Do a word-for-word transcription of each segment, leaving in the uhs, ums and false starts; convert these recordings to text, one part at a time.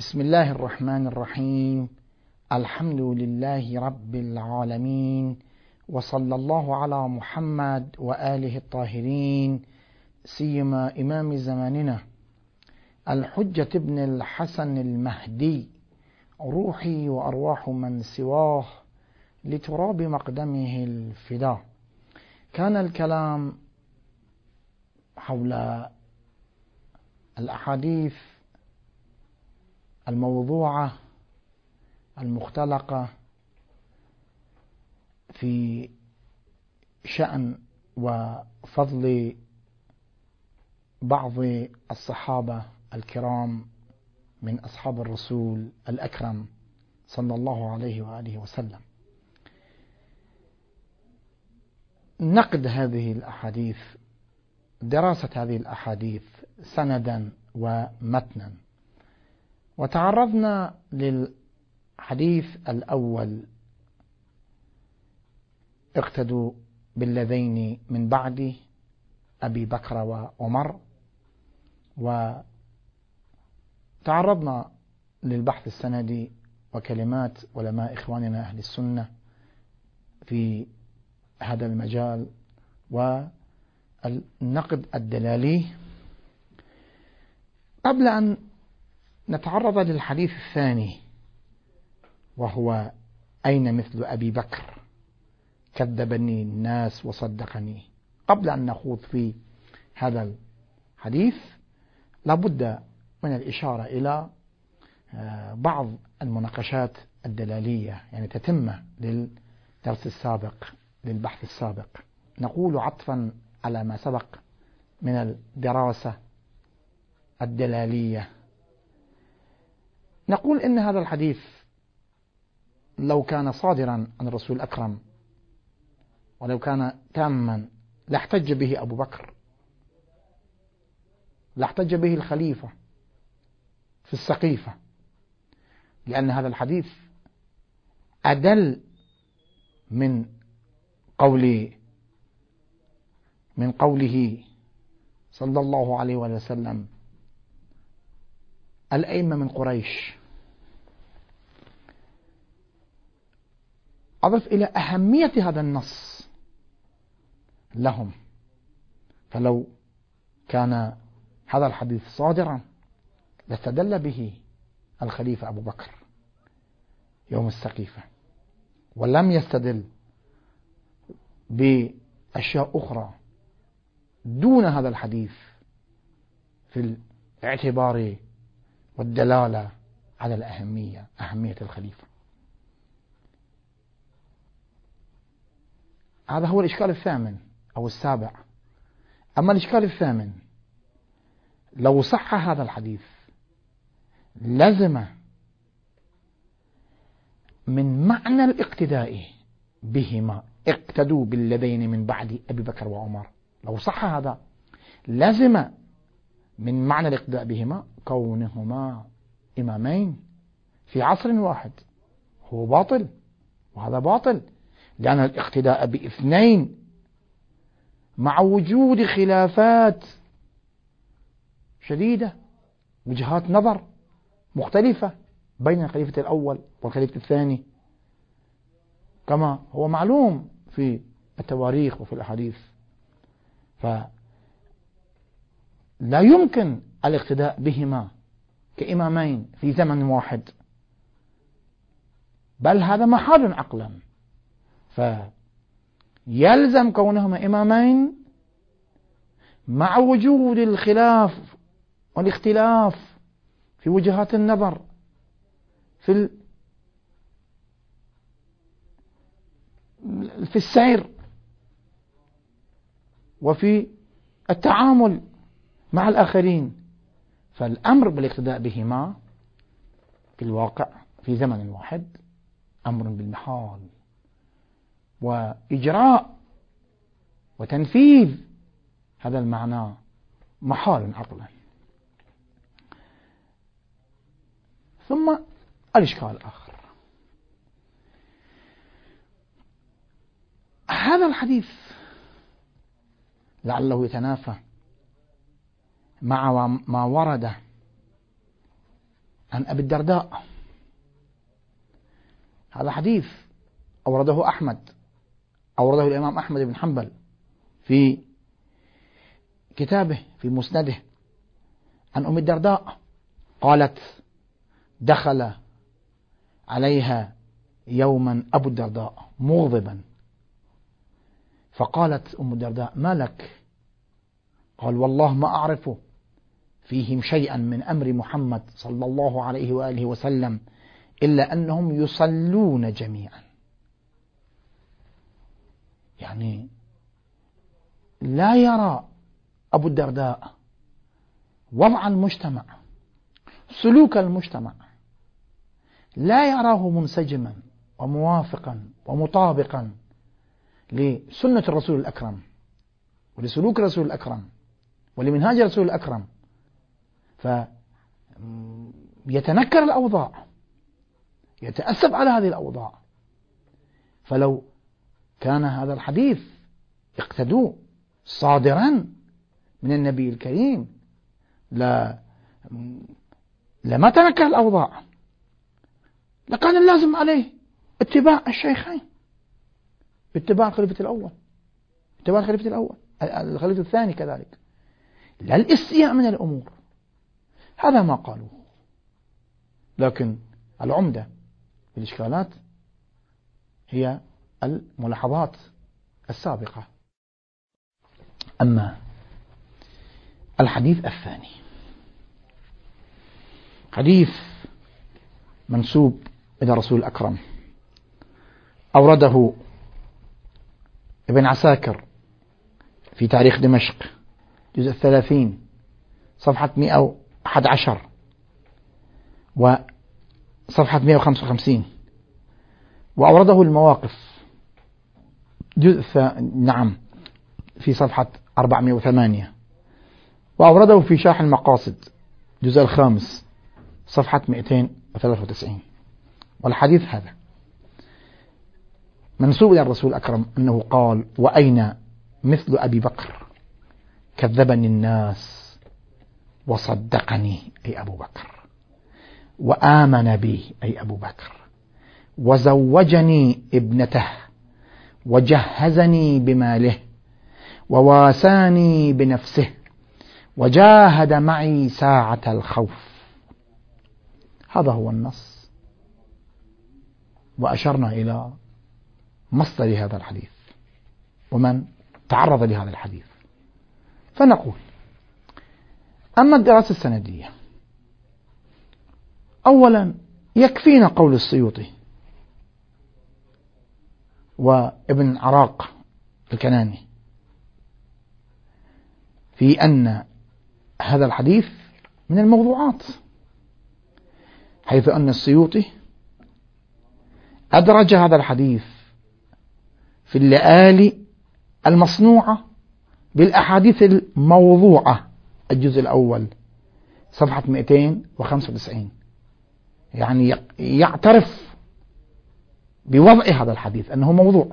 بسم الله الرحمن الرحيم. الحمد لله رب العالمين، وصلى الله على محمد وآله الطاهرين، سيما إمام زماننا الحجة ابن الحسن المهدي، روحي وأرواح من سواه لتراب مقدمه الفداء. كان الكلام حول الأحاديث الموضوعة المختلقة في شأن وفضل بعض الصحابة الكرام من أصحاب الرسول الأكرم صلى الله عليه وآله وسلم. نقد هذه الأحاديث، دراسة هذه الأحاديث سندا ومتنا. وتعرضنا للحديث الأول: اقتدوا بالذين من بعد أبي بكر وعمر. وتعرضنا للبحث السندي وكلمات علماء إخواننا أهل السنة في هذا المجال والنقد الدلالي. قبل أن نتعرض للحديث الثاني، وهو أين مثل أبي بكر كذبني الناس وصدقني، قبل أن نخوض في هذا الحديث لابد من الإشارة إلى بعض المناقشات الدلالية، يعني تتمة للدرس السابق للبحث السابق. نقول عطفا على ما سبق من الدراسة الدلالية، نقول إن هذا الحديث لو كان صادرا عن الرسول الأكرم ولو كان تاما لاحتج به أبو بكر، لاحتج به الخليفة في السقيفة، لأن هذا الحديث أدل من قول من قوله صلى الله عليه وسلم: الأئمة من قريش. أضف إلى أهمية هذا النص لهم، فلو كان هذا الحديث صادرا لاستدل به الخليفة أبو بكر يوم السقيفة، ولم يستدل بأشياء أخرى دون هذا الحديث في الاعتبار والدلالة على الأهمية أهمية الخليفة. هذا هو الإشكال الثامن أو السابع. أما الإشكال الثامن: لو صح هذا الحديث لزم من معنى الاقتداء بهما، اقتدوا بالذين من بعد أبي بكر وعمر، لو صح هذا لزم من معنى الاقتداء بهما كونهما إمامين في عصر واحد. هو باطل وهذا باطل، لأن الاقتداء باثنين مع وجود خلافات شديدة، وجهات نظر مختلفة بين الخليفة الأول والخليفة الثاني، كما هو معلوم في التواريخ وفي الأحاديث، فلا يمكن الاقتداء بهما كإمامين في زمن واحد، بل هذا محال عقلا. فيلزم كونهما إمامين مع وجود الخلاف والاختلاف في وجهات النظر في في السير وفي التعامل مع الآخرين، فالأمر بالاقتداء بهما في الواقع في زمن واحد أمر بالمحال، وإجراء وتنفيذ هذا المعنى محال عقلا. ثم الإشكال الآخر: هذا الحديث لعله يتنافى مع ما ورد عن أبي الدرداء. هذا حديث أورده أحمد، أورده الإمام أحمد بن حنبل في كتابه في مسنده عن أم الدرداء قالت: دخل عليها يوما أبو الدرداء مغضبا، فقالت أم الدرداء: ما لك؟ قال: والله ما أعرف فيهم شيئا من أمر محمد صلى الله عليه وآله وسلم إلا أنهم يصلون جميعا. يعني لا يرى أبو الدرداء وضع المجتمع، سلوك المجتمع، لا يراه منسجما وموافقا ومطابقا لسنة الرسول الأكرم ولسلوك الرسول الأكرم ولمنهاج الرسول الأكرم، فيتنكر الأوضاع، يتأسف على هذه الأوضاع. فلو كان هذا الحديث اقتدوا صادرا من النبي الكريم لا لما تنكر الأوضاع، لكان اللازم عليه اتباع الشيخين، اتباع الخليفة الأول، اتباع الخليفة الأول الخليفة الثاني كذلك، لا الاستياء من الأمور. هذا ما قالوه. لكن العمدة في الإشكالات هي الملاحظات السابقة. أما الحديث الثاني حديث منسوب إلى الرسول الأكرم، أورده ابن عساكر في تاريخ دمشق جزء الثلاثين صفحة مئة وأحد عشر وصفحة مئة وخمسة وخمسين، وأورده المواقف جزء نعم في صفحة أربعمئة وثمانية، وأورده في شرح المقاصد جزء الخامس صفحة مئتين وثلاثة وتسعين. والحديث هذا منسوب إلى الرسول الأكرم أنه قال: وأين مثل أبي بكر كذبني الناس وصدقني أي أبو بكر، وآمن بي أي أبو بكر، وزوجني ابنته، وجهزني بماله، وواساني بنفسه، وجاهد معي ساعة الخوف. هذا هو النص، وأشرنا إلى مصدر هذا الحديث ومن تعرض لهذا الحديث. فنقول: أما الدراسة السندية، أولا يكفينا قول السيوطي وابن عراق الكناني في أن هذا الحديث من الموضوعات، حيث أن السيوطي أدرج هذا الحديث في اللآلي المصنوعة بالأحاديث الموضوعة الجزء الأول صفحة مئتين وخمسة وتسعين، يعني يعترف بوضع هذا الحديث أنه موضوع.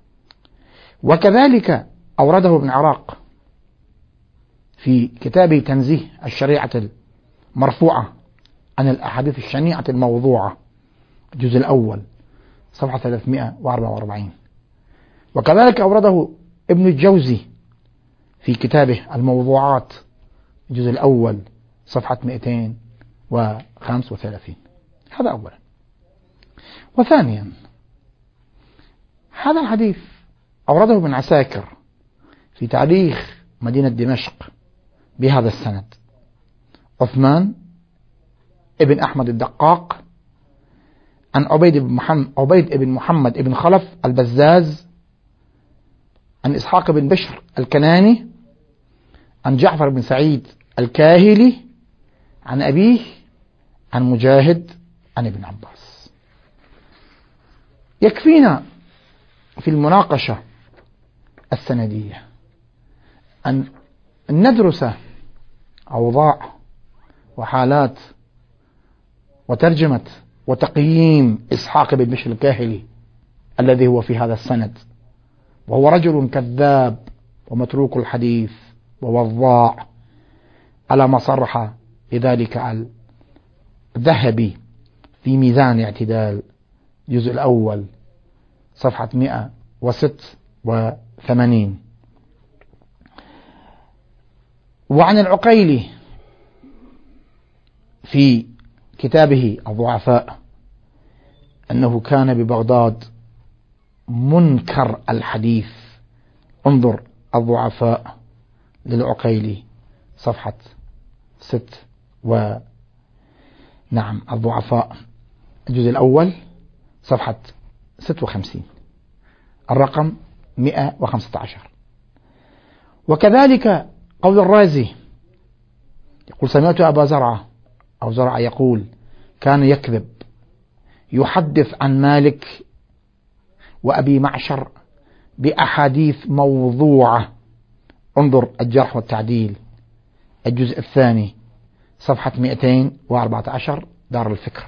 وكذلك أورده ابن عراق في كتابه تنزيه الشريعة المرفوعة عن الأحاديث الشنيعة الموضوعة الجزء الأول صفحة ثلاثمئة وأربعة وأربعين. وكذلك أورده ابن الجوزي في كتابه الموضوعات الجزء الأول صفحة مئتين وخمسة وثلاثين. هذا أولا. وثانيا هذا الحديث أورده ابن عساكر في تاريخ مدينة دمشق بهذا السند: عثمان ابن أحمد الدقاق عن عبيد بن محمد, عبيد بن محمد بن خلف البزاز عن إسحاق بن بشر الكناني عن جعفر بن سعيد الكاهلي عن أبيه عن مجاهد عن ابن عباس. يكفينا في المناقشة السندية أن ندرس أوضاع وحالات وترجمة وتقييم إسحاق بن بشر الكاهلي الذي هو في هذا السند، وهو رجل كذاب ومتروك الذهبي في ميزان الاعتدال الجزء الأول صفحة مئة وستة وثمانين. وعن العقيلي في كتابه الضعفاء أنه كان ببغداد منكر الحديث. انظر الضعفاء للعقيلي صفحة ست و نعم الضعفاء الجزء الأول صفحة ستة وخمسين الرقم مئة وخمسة عشر. وكذلك قول الرازي يقول سمعت أبا زرعة أو زرعة يقول كان يكذب يحدث عن مالك وأبي معشر بأحاديث موضوعة. انظر الجرح والتعديل الجزء الثاني صفحة مئتين وأربعة عشر دار الفكر.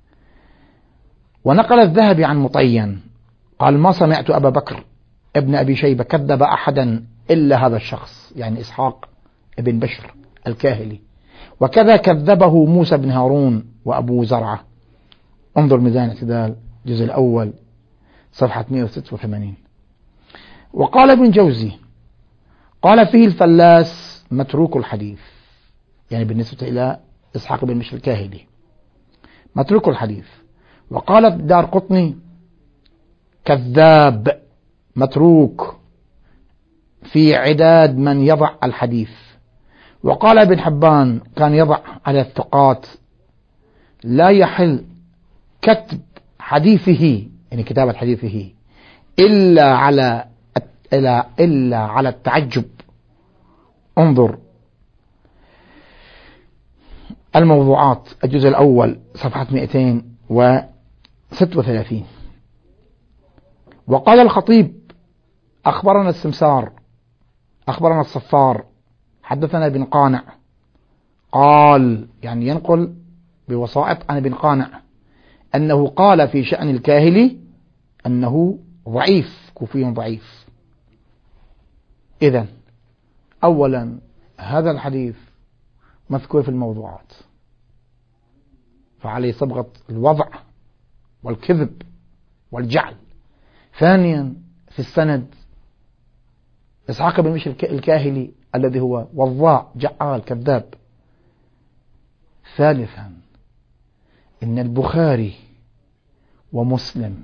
ونقل الذهبي عن مطين قال ما سمعت أبا بكر ابن أبي شيبة كذب أحدا إلا هذا الشخص، يعني إسحاق ابن بشر الكاهلي، وكذا كذبه موسى بن هارون وأبو زرعة. انظر ميزان الاعتدال الجزء الأول صفحة مئة وستة وثمانين. وقال ابن جوزي قال فيه الفلاس متروك الحديث، يعني بالنسبة إلى إسحاق بن بشر الكاهلي متروك الحديث. وقال الدار قطني كذاب متروك في عداد من يضع الحديث. وقال ابن حبان كان يضع على الثقات لا يحل كتب حديثه، يعني كتابة حديثه إلا على إلا إلا على التعجب. انظر الموضوعات الجزء الأول صفحة مئتين وستة وثلاثين. وقال الخطيب أخبرنا السمسار أخبرنا الصفار حدثنا ابن قانع قال، يعني ينقل بوسائط عن ابن قانع أنه قال في شأن الكاهلي أنه ضعيف كوفي ضعيف. إذن أولا هذا الحديث مذكور في الموضوعات فعليه صبغة الوضع والكذب والجعل. ثانيا في السند إسحاق بن بشر الكاهلي الذي هو وضاع جعال كذاب. ثالثا إن البخاري ومسلم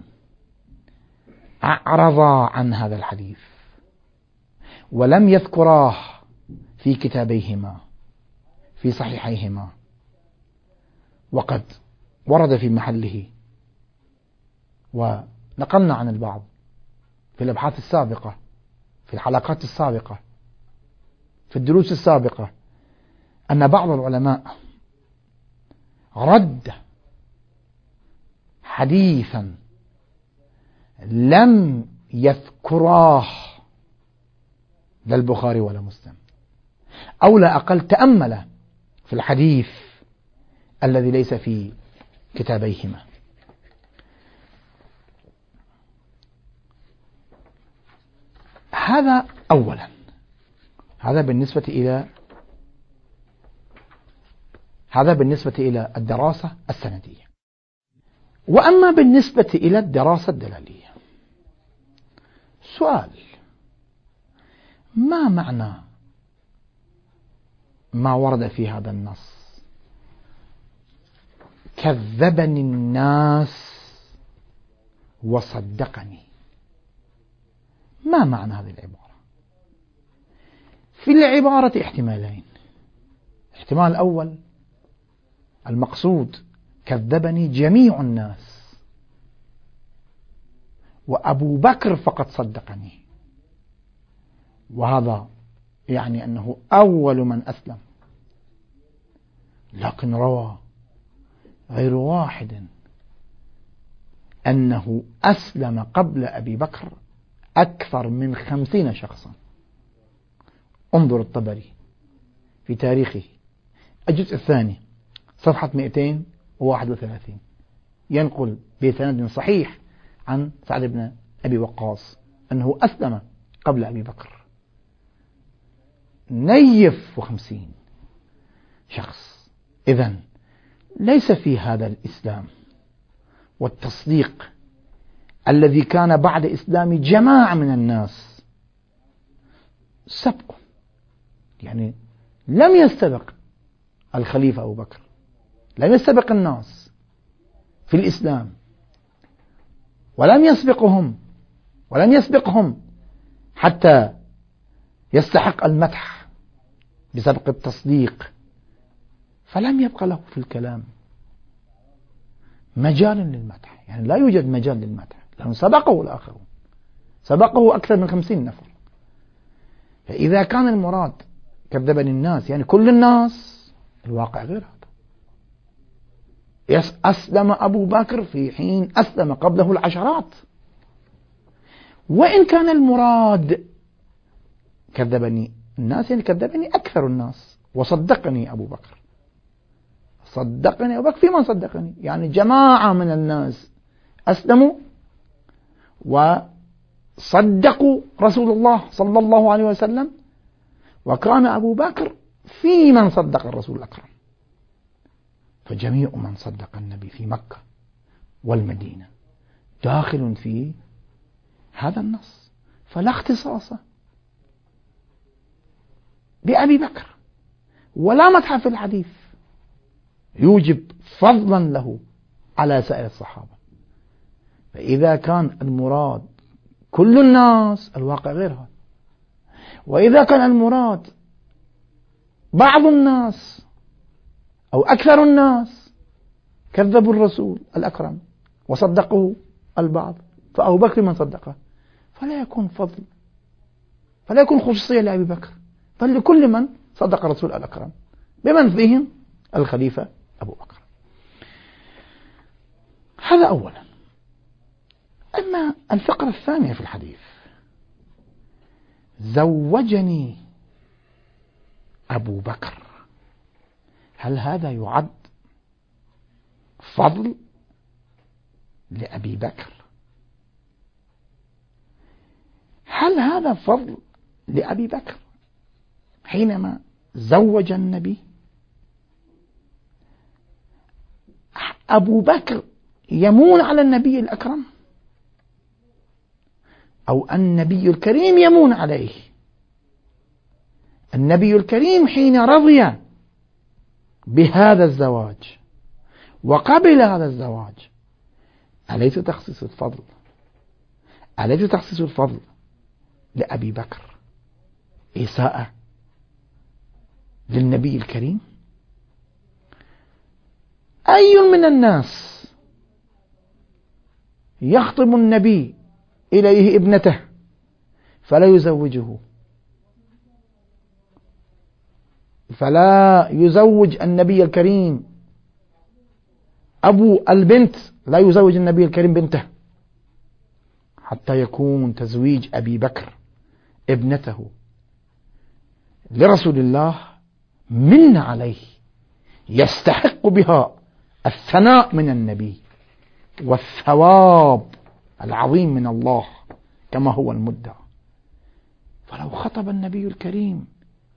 أعرضا عن هذا الحديث ولم يذكراه في كتابيهما في صحيحيهما، وقد ورد في محله. ونقلنا عن البعض في الأبحاث السابقة في الحلقات السابقة في الدروس السابقة أن بعض العلماء رد حديثا لم يذكراه لا البخاري ولا مسلم، أو لا أقل تأمل في الحديث الذي ليس في كتابيهما. هذا أولا، هذا بالنسبة إلى هذا بالنسبة إلى الدراسة السندية. وأما بالنسبة إلى الدراسة الدلالية، سؤال: ما معنى ما ورد في هذا النص كذبني الناس وصدقني؟ ما معنى هذه العبارة؟ في العبارة احتمالين. الاحتمال الأول المقصود كذبني جميع الناس وأبو بكر فقط صدقني، وهذا يعني أنه أول من أسلم. لكن روى غير واحد أنه أسلم قبل أبي بكر أكثر من خمسين شخصا. انظر الطبري في تاريخه الجزء الثاني صفحة مئتين وواحد وثلاثين ينقل بسند صحيح عن سعد بن أبي وقاص أنه أسلم قبل أبي بكر. نيف وخمسين شخص. إذن ليس في هذا الإسلام والتصديق الذي كان بعد إسلام جماعة من الناس سبق، يعني لم يستبق الخليفة أبو بكر، لم يستبق الناس في الإسلام، ولم يسبقهم ولم يسبقهم حتى يستحق المدح بسبق التصديق، فلم يبقى له في الكلام مجال للمدح، يعني لا يوجد مجال للمدح لأنه سبقه الآخرون، سبقه أكثر من خمسين نفر. فإذا كان المراد كذبني الناس يعني كل الناس، الواقع غير هذا. أسلم أبو بكر في حين أسلم قبله العشرات، وإن كان المراد كذبني الناس يعني كذبني أكثر الناس وصدقني أبو بكر، صدقني أبو بكر في من صدقني، يعني جماعة من الناس أسلموا وصدقوا رسول الله صلى الله عليه وسلم، وكان أبو بكر في من صدق الرسول الأكرم. فجميع من صدق النبي في مكة والمدينة داخل في هذا النص، فلا اختصاص بأبي بكر ولا مدح في الحديث يوجب فضلا له على سائر الصحابة. فإذا كان المراد كل الناس، الواقع غير هذا. وإذا كان المراد بعض الناس أو أكثر الناس كذبوا الرسول الأكرم وصدقه البعض، فأبو بكر من صدقه، فلا يكون فضل، فلا يكون خصوصية لأبي بكر، بل لكل من صدق الرسول الأكرم، بمن فيهم الخليفة أبو بكر. هذا أولا. أما الفقرة الثانية في الحديث، زوجني أبو بكر، هل هذا يعد فضل لأبي بكر؟ هل هذا فضل لأبي بكر حينما زوج النبي؟ أبو بكر يمون على النبي الأكرم أو النبي الكريم يمون عليه؟ النبي الكريم حين رضي بهذا الزواج وقبل هذا الزواج، أليس تخصيص الفضل أليس تخصيص الفضل لأبي بكر إساءة للنبي الكريم؟ أي من الناس يخطب النبي إليه ابنته فلا يزوجه، فلا يزوج النبي الكريم أبو البنت، لا يزوج النبي الكريم بنته حتى يكون تزويج أبي بكر ابنته لرسول الله من عليه يستحق بها الثناء من النبي والثواب العظيم من الله كما هو المدعى. فلو خطب النبي الكريم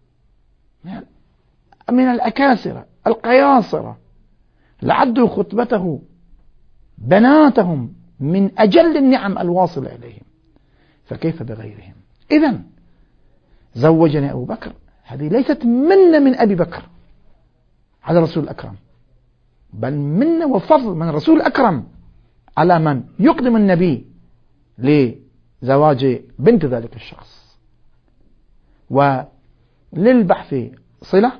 من الأكاسرة القياصرة لعدوا خطبته بناتهم من أجل النعم الواصلة إليهم، فكيف بغيرهم؟ إذن زوجني أبو بكر هذه ليست منة من أبي بكر على الرسول الأكرم، بل منة وفضل من الرسول الأكرم على من يقدم النبي لزواج بنت ذلك الشخص. وللبحث صلة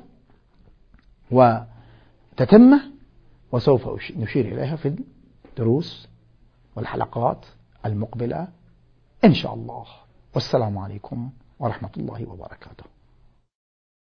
وتتمة، وسوف نشير إليها في الدروس والحلقات المقبلة إن شاء الله. والسلام عليكم ورحمة الله وبركاته.